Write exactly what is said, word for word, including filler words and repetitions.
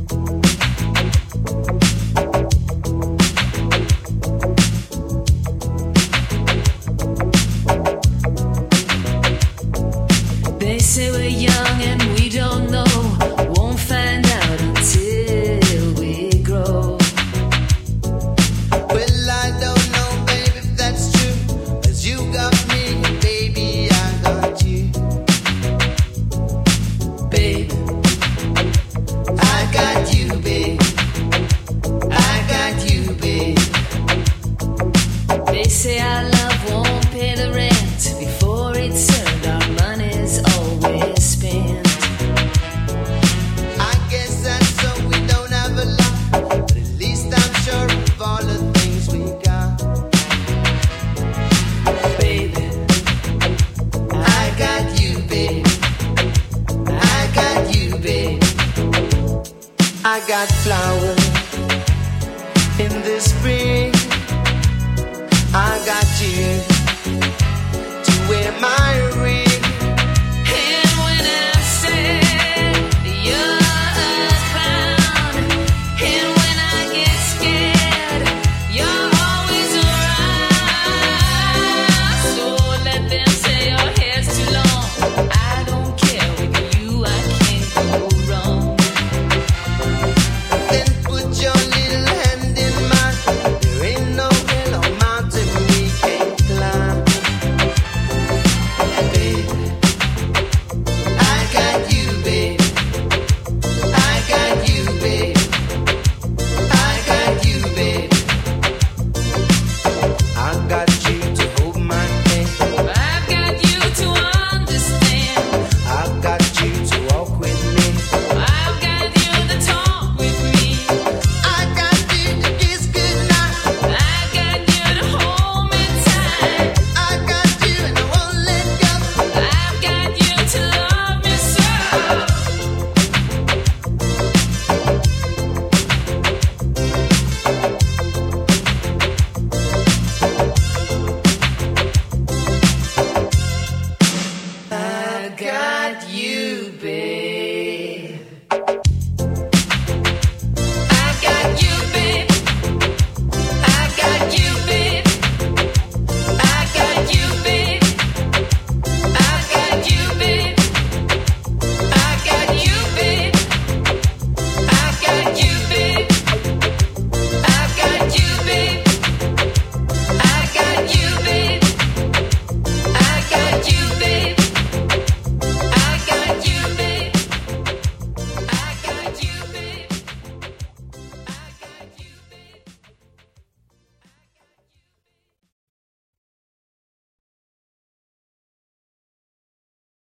They say we're young and we don't know, won't find out until we grow. Well, I don't know, baby, if that's true, 'cause you got me, baby, I got you. Babe, I got you, babe. I got you, babe. they say our love won't pay the rent before it's earned, our money's always spent. I guess that's so we don't have a lot, but at least I'm sure of all the things we got. Baby, I got you, babe. I got you, babe. I got flowers in the spring.